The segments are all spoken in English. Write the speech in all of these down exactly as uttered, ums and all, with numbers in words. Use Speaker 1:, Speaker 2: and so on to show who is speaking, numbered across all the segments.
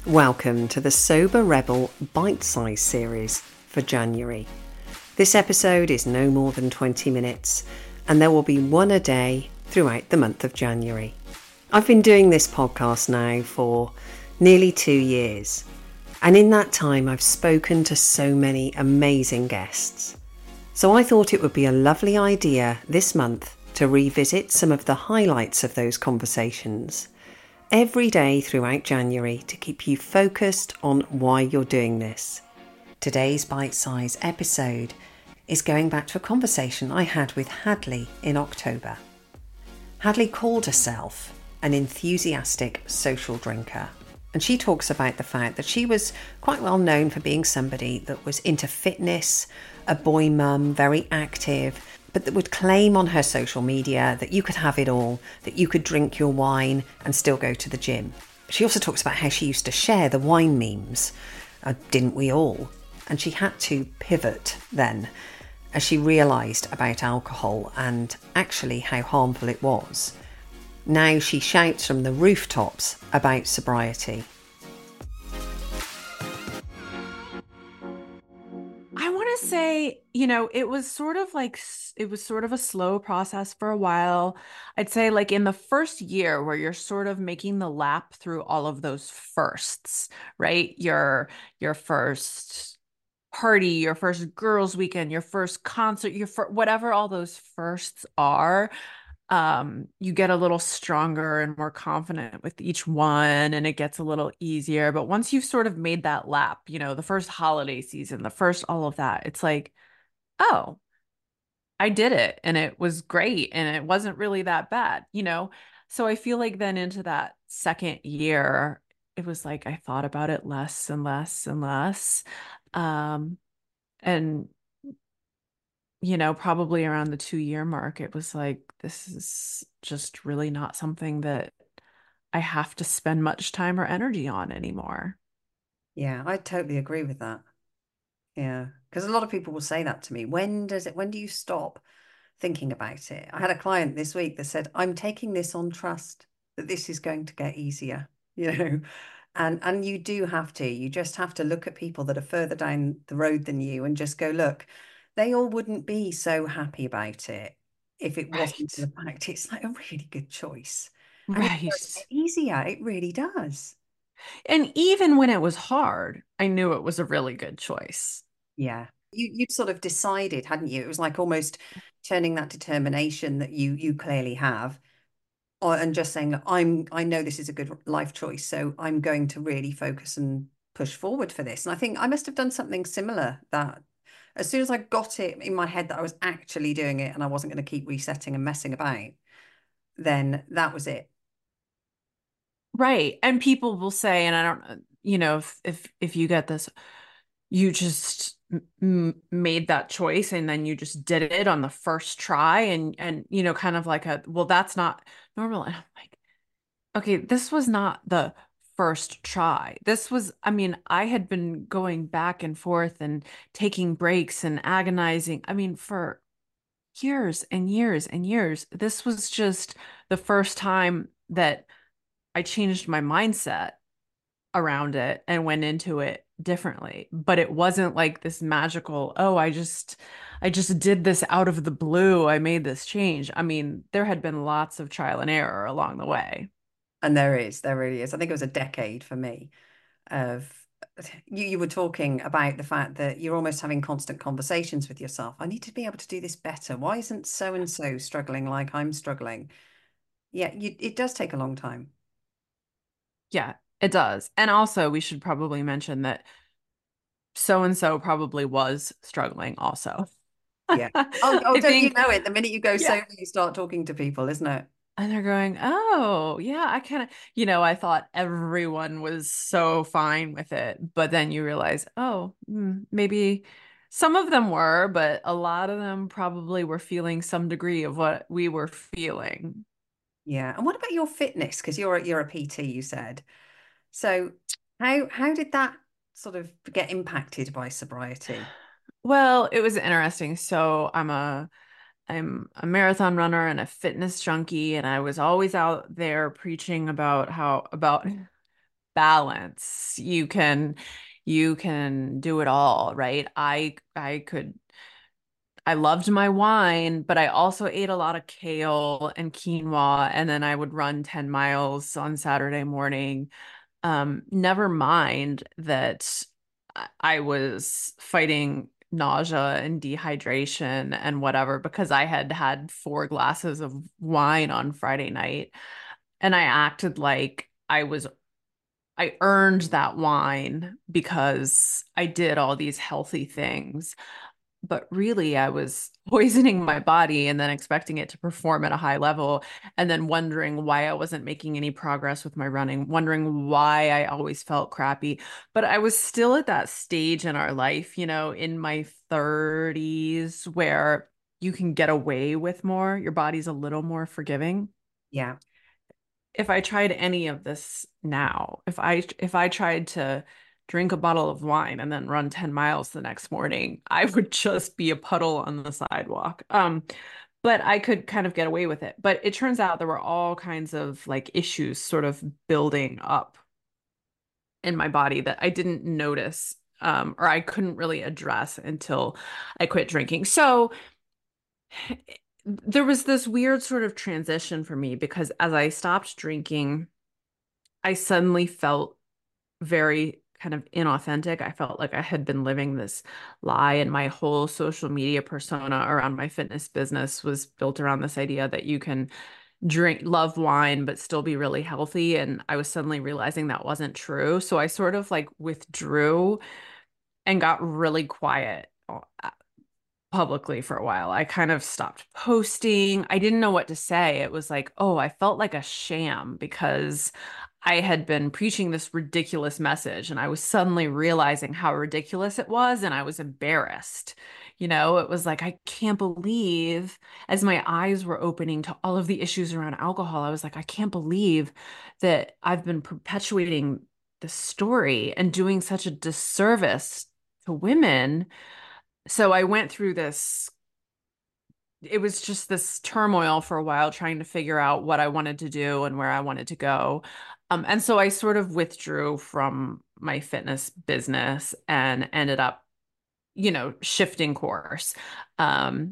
Speaker 1: Welcome to the Sober Rebel bite-sized series for January. This episode is no more than twenty minutes, and there will be one a day throughout the month of January. I've been doing this podcast now for nearly two years, and in that time I've spoken to so many amazing guests. So I thought it would be a lovely idea this month to revisit some of the highlights of those conversations every day throughout January to keep you focused on why you're doing this. Today's bite-size episode is going back to a conversation I had with Hadley in October. Hadley called herself an enthusiastic social drinker, and she talks about the fact that she was quite well known for being somebody that was into fitness, a boy mum, very active, but that would claim on her social media that you could have it all, that you could drink your wine and still go to the gym. She also talks about how she used to share the wine memes, uh, didn't we all? And she had to pivot then as she realised about alcohol and actually how harmful it was. Now she shouts from the rooftops about sobriety.
Speaker 2: I want to say, you know, it was sort of like, it was sort of a slow process for a while. I'd say like in the first year where you're sort of making the lap through all of those firsts, right? Your, your first party, your first girls' weekend, your first concert, your fir- whatever all those firsts are. Um, you get a little stronger and more confident with each one, and it gets a little easier. But once you've sort of made that lap, you know, the first holiday season, the first all of that, it's like, oh, I did it and it was great and it wasn't really that bad, you know? So I feel like then into that second year, it was like I thought about it less and less and less. Um, and you know, probably around the two year mark, it was like, this is just really not something that I have to spend much time or energy on anymore.
Speaker 1: Yeah, I totally agree with that. Yeah, because a lot of people will say that to me. When does it, when do you stop thinking about it? I had a client this week that said, I'm taking this on trust that this is going to get easier, you know. And and you do have to. You just have to look at people that are further down the road than you and just go, look, they all wouldn't be so happy about it if it wasn't for
Speaker 2: Right.
Speaker 1: the fact it's like a really good choice. And it does get
Speaker 2: Right.
Speaker 1: easier. It really does.
Speaker 2: And even when it was hard, I knew it was a really good choice.
Speaker 1: Yeah. You you'd sort of decided, hadn't you? It was like almost turning that determination that you you clearly have, or, and just saying, look, I'm I know this is a good life choice, so I'm going to really focus and push forward for this. And I think I must have done something similar that as soon as I got it in my head that I was actually doing it and I wasn't going to keep resetting and messing about, then that was it.
Speaker 2: Right. And people will say, and I don't, you know, if if if you get this, you just m made that choice and then you just did it on the first try and and you know, kind of like a, well, that's not normal. And I'm like, okay, this was not the first try. This was, I mean, I had been going back and forth and taking breaks and agonizing. I mean, for years and years and years. This was just the first time that I changed my mindset around it and went into it differently. But it wasn't like this magical, oh, I just I just did this out of the blue. I made this change. I mean, there had been lots of trial and error along the way.
Speaker 1: And there is, there really is. I think it was a decade for me of you you were talking about the fact that you're almost having constant conversations with yourself. I need to be able to do this better. Why isn't so and so struggling like I'm struggling? Yeah, you, it does take a long time.
Speaker 2: Yeah, it does. And also, we should probably mention that so and so probably was struggling also.
Speaker 1: Yeah. Oh, oh,
Speaker 2: I
Speaker 1: don't you
Speaker 2: think,
Speaker 1: know it? The minute you go
Speaker 2: yeah.
Speaker 1: sober, you start talking to people, isn't it?
Speaker 2: And they're going, oh, yeah, I kind of, you know, I thought everyone was so fine with it. But then you realize, oh, mm, maybe some of them were, but a lot of them probably were feeling some degree of what we were feeling.
Speaker 1: Yeah. And what about your fitness? Because you're a- you're a P T, you said. So how how did that sort of get impacted by sobriety?
Speaker 2: Well, it was interesting. So I'm a I'm a marathon runner and a fitness junkie, and I was always out there preaching about how about balance. You can you can do it all, right? I I could I loved my wine, but I also ate a lot of kale and quinoa, and then I would run ten miles on Saturday morning. Um, never mind that I I was fighting nausea and dehydration and whatever because I had had four glasses of wine on Friday night. And I acted like I was, I earned that wine because I did all these healthy things. But really, I was poisoning my body and then expecting it to perform at a high level, and then wondering why I wasn't making any progress with my running, wondering why I always felt crappy. But I was still at that stage in our life, you know, in my thirties, where you can get away with more. Your body's a little more forgiving.
Speaker 1: Yeah.
Speaker 2: If I tried any of this now, if I if I tried to drink a bottle of wine and then run ten miles the next morning, I would just be a puddle on the sidewalk. Um, but I could kind of get away with it. But it turns out there were all kinds of like issues sort of building up in my body that I didn't notice um, or I couldn't really address until I quit drinking. So there was this weird sort of transition for me because as I stopped drinking, I suddenly felt very kind of inauthentic. I felt like I had been living this lie, and my whole social media persona around my fitness business was built around this idea that you can drink, love wine, but still be really healthy. And I was suddenly realizing that wasn't true. So I sort of like withdrew and got really quiet uh, publicly for a while. I kind of stopped posting. I didn't know what to say. It was like, oh, I felt like a sham because I had been preaching this ridiculous message and I was suddenly realizing how ridiculous it was and I was embarrassed. You know, it was like, I can't believe, as my eyes were opening to all of the issues around alcohol, I was like, I can't believe that I've been perpetuating the story and doing such a disservice to women. So I went through this, it was just this turmoil for a while trying to figure out what I wanted to do and where I wanted to go. Um, and so I sort of withdrew from my fitness business and ended up, you know, shifting course. Um,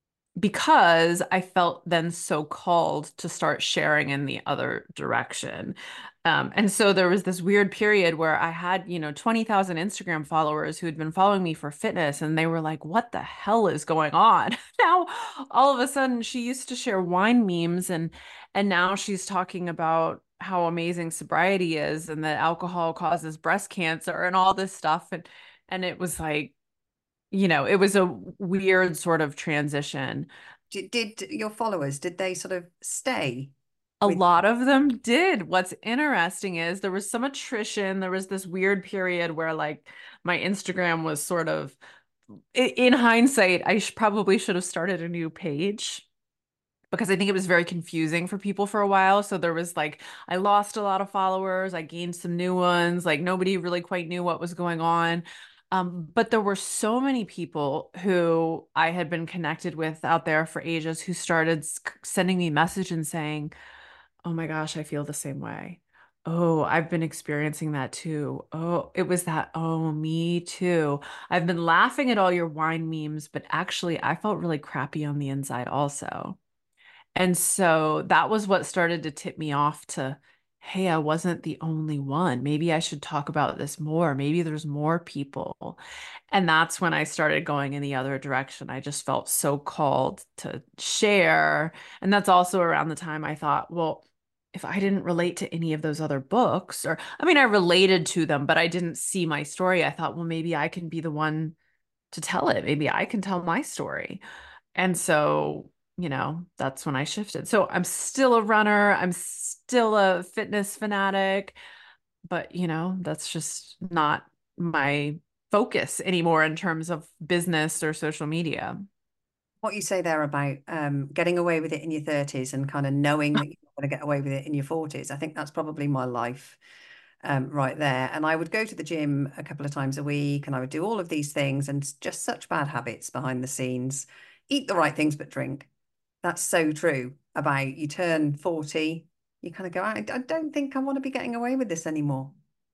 Speaker 2: because I felt then so called to start sharing in the other direction. Um, and so there was this weird period where I had, you know, twenty thousand Instagram followers who had been following me for fitness, and they were like, what the hell is going on? Now, all of a sudden, she used to share wine memes, and and now she's talking about how amazing sobriety is and that alcohol causes breast cancer and all this stuff. And and it was like, you know, it was a weird sort of transition.
Speaker 1: Did, did your followers, did they sort of stay
Speaker 2: A
Speaker 1: with?
Speaker 2: lot of them did. What's interesting is there was some attrition. There was this weird period where like my Instagram was sort of, in hindsight, I sh probably should have started a new page because I think it was very confusing for people for a while. So there was like, I lost a lot of followers, I gained some new ones, like nobody really quite knew what was going on. Um, but there were so many people who I had been connected with out there for ages who started s- sending me message and saying, oh my gosh, I feel the same way. Oh, I've been experiencing that too. Oh, it was that. Oh, me too. I've been laughing at all your wine memes, but actually, I felt really crappy on the inside also. And so that was what started to tip me off to, hey, I wasn't the only one. Maybe I should talk about this more. Maybe there's more people. And that's when I started going in the other direction. I just felt so called to share. And that's also around the time I thought, well, if I didn't relate to any of those other books, or I mean, I related to them, but I didn't see my story. I thought, well, maybe I can be the one to tell it. Maybe I can tell my story. And so, you know, that's when I shifted. So I'm still a runner, I'm still a fitness fanatic, but, you know, that's just not my focus anymore in terms of business or social media.
Speaker 1: What you say there about um, getting away with it in your thirties and kind of knowing that you're not going to get away with it in your forties, I think that's probably my life um, right there. And I would go to the gym a couple of times a week and I would do all of these things and just such bad habits behind the scenes. Eat the right things, but drink. That's so true about you turn forty, you kind of go, I, I don't think I want to be getting away with this anymore.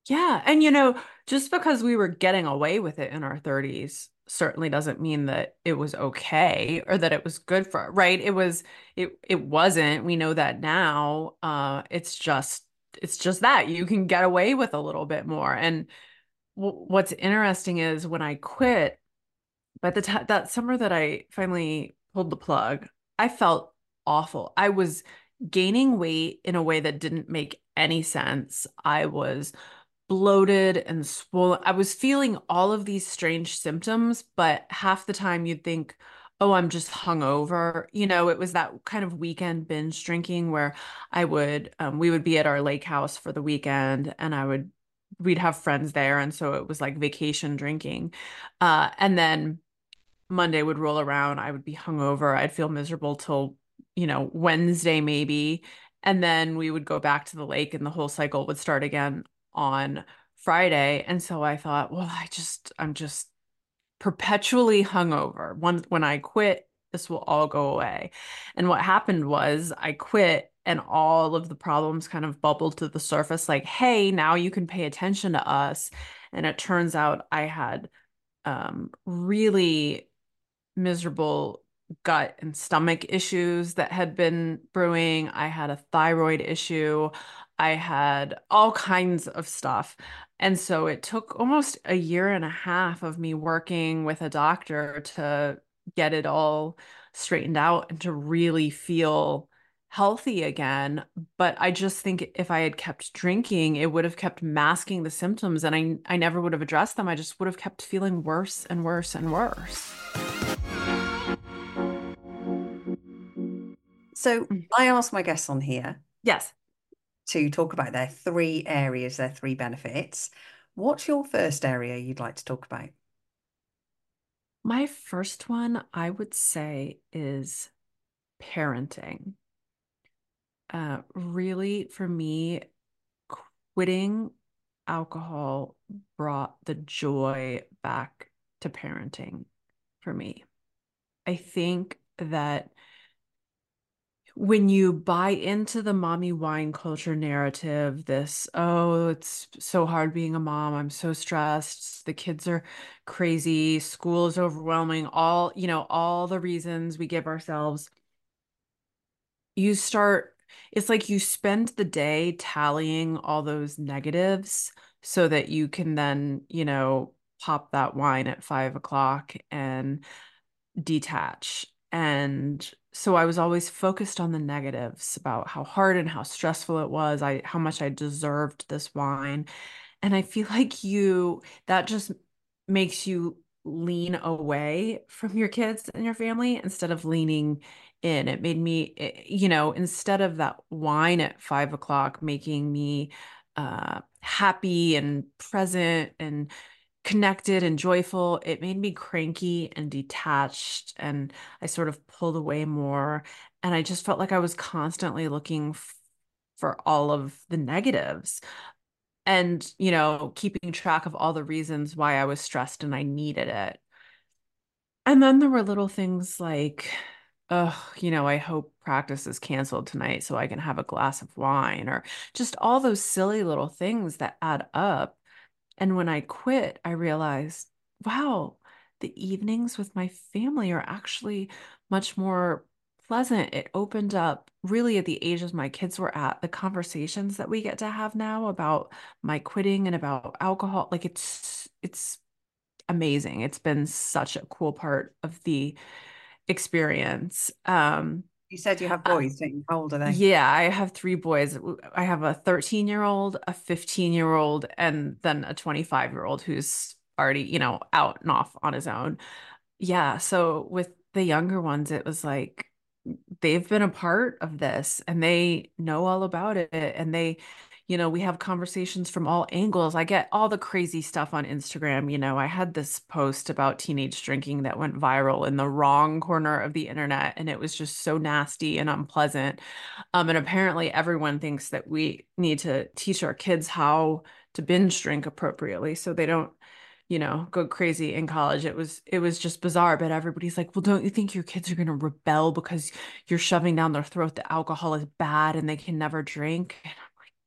Speaker 2: Yeah. And, you know, just because we were getting away with it in our thirties certainly doesn't mean that it was okay or that it was good for, right? It was, it, it wasn't. We know that now. Uh, it's just, it's just that you can get away with a little bit more. And w what's interesting is when I quit, by the time that summer that I finally pulled the plug, I felt awful. I was gaining weight in a way that didn't make any sense. I was bloated and swollen. I was feeling all of these strange symptoms, but half the time you'd think, oh, I'm just hungover. You know, it was that kind of weekend binge drinking where I would, um, we would be at our lake house for the weekend and I would, we'd have friends there. And so it was like vacation drinking. Uh, and then Monday would roll around, I would be hungover. I'd feel miserable till, you know, Wednesday maybe. And then we would go back to the lake and the whole cycle would start again on Friday. And so I thought, well, I just, I'm just perpetually hungover. Once when I quit, this will all go away. And what happened was I quit and all of the problems kind of bubbled to the surface like, hey, now you can pay attention to us. And it turns out I had um, really miserable gut and stomach issues that had been brewing. I had a thyroid issue. I had all kinds of stuff. And so it took almost a year and a half of me working with a doctor to get it all straightened out and to really feel healthy again. But I just think if I had kept drinking, it would have kept masking the symptoms and I I never would have addressed them. I just would have kept feeling worse and worse and worse.
Speaker 1: So I ask my guests on here
Speaker 2: Yes.
Speaker 1: to talk about their three areas, their three benefits. What's your first area you'd like to talk about?
Speaker 2: My first one, I would say, is parenting. Uh, really, for me, quitting alcohol brought the joy back to parenting for me. I think that when you buy into the mommy wine culture narrative, this, oh, it's so hard being a mom. I'm so stressed. The kids are crazy. School is overwhelming. All, you know, all the reasons we give ourselves. You start, it's like you spend the day tallying all those negatives so that you can then, you know, pop that wine at five o'clock and detach. And so I was always focused on the negatives about how hard and how stressful it was, I how much I deserved this wine. And I feel like you that just makes you lean away from your kids and your family instead of leaning in. It made me, eh, you know, instead of that wine at five o'clock making me uh happy and present and connected and joyful. It made me cranky and detached, and I sort of pulled away more. And I just felt like I was constantly looking f for all of the negatives and, you know, keeping track of all the reasons why I was stressed and I needed it. And then there were little things like, oh, you know, I hope practice is canceled tonight so I can have a glass of wine, or just all those silly little things that add up. And when I quit, I realized, wow, the evenings with my family are actually much more pleasant. It opened up really at the ages my kids were at, the conversations that we get to have now about my quitting and about alcohol. Like it's it's amazing. It's been such a cool part of the experience. Um,
Speaker 1: You said you have
Speaker 2: uh,
Speaker 1: boys, don't you? How old are they?
Speaker 2: yeah, I have three boys. I have a thirteen year old, a fifteen year old, and then a twenty-five year old who's already, you know, out and off on his own. Yeah. So with the younger ones, it was like they've been a part of this and they know all about it. And they, you know, we have conversations from all angles. I get all the crazy stuff on Instagram. You know, I had this post about teenage drinking that went viral in the wrong corner of the internet, and it was just so nasty and unpleasant. Um, and apparently, everyone thinks that we need to teach our kids how to binge drink appropriately so they don't, you know, go crazy in college. It was it was just bizarre, but everybody's like, "Well, don't you think your kids are going to rebel because you're shoving down their throat that alcohol is bad and they can never drink?"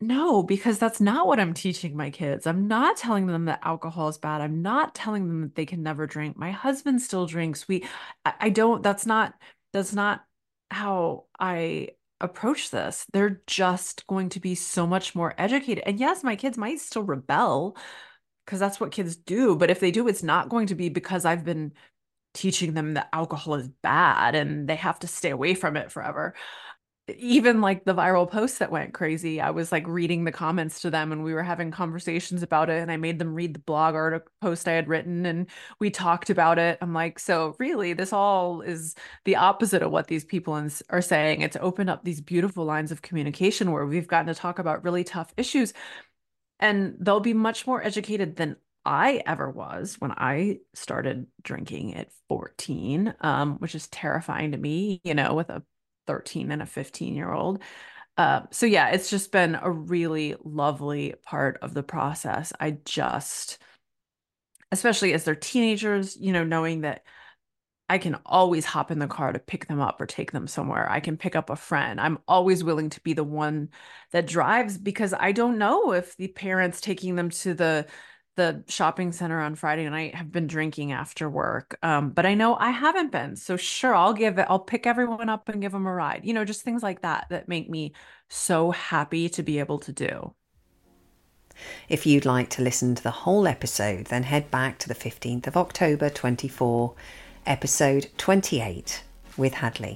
Speaker 2: No, because that's not what I'm teaching my kids. I'm not telling them that alcohol is bad. I'm not telling them that they can never drink. My husband still drinks. We, I, I don't, that's not, that's not how I approach this. They're just going to be so much more educated. And yes, my kids might still rebel because that's what kids do. But if they do, it's not going to be because I've been teaching them that alcohol is bad and they have to stay away from it forever. Even like the viral posts that went crazy, I was like reading the comments to them and we were having conversations about it. And I made them read the blog article post I had written and we talked about it. I'm like, so really, this all is the opposite of what these people ins- are saying. It's opened up these beautiful lines of communication where we've gotten to talk about really tough issues. And they'll be much more educated than I ever was when I started drinking at fourteen, um, which is terrifying to me, you know, with a thirteen and a fifteen year old. Uh, so yeah, it's just been a really lovely part of the process. I just, especially as they're teenagers, you know, knowing that I can always hop in the car to pick them up or take them somewhere. I can pick up a friend. I'm always willing to be the one that drives because I don't know if the parents taking them to the the shopping center on Friday night have been drinking after work. Um, but I know I haven't been. So sure, I'll give it, I'll pick everyone up and give them a ride. You know, just things like that that make me so happy to be able to do.
Speaker 1: If you'd like to listen to the whole episode, then head back to the fifteenth of October twenty-four, episode twenty-eight with Hadley.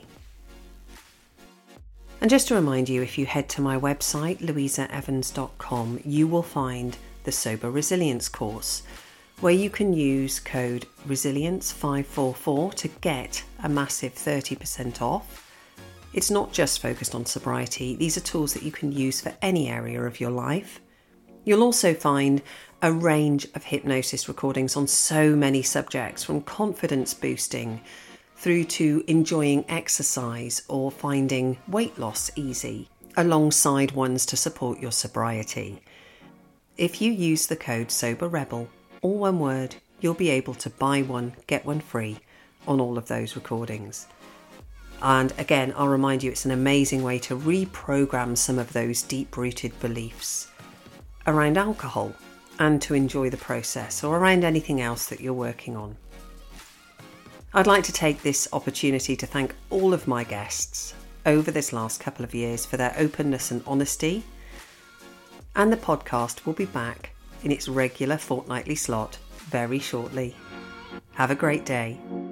Speaker 1: And just to remind you, if you head to my website, louisa evans dot com, you will find the Sober Resilience course, where you can use code resilience five four four to get a massive thirty percent off. It's not just focused on sobriety. These are tools that you can use for any area of your life. You'll also find a range of hypnosis recordings on so many subjects, from confidence boosting through to enjoying exercise or finding weight loss easy, alongside ones to support your sobriety. If you use the code SOBERREBEL, all one word, you'll be able to buy one, get one free on all of those recordings. And again, I'll remind you, it's an amazing way to reprogram some of those deep-rooted beliefs around alcohol and to enjoy the process, or around anything else that you're working on. I'd like to take this opportunity to thank all of my guests over this last couple of years for their openness and honesty. And the podcast will be back in its regular fortnightly slot very shortly. Have a great day.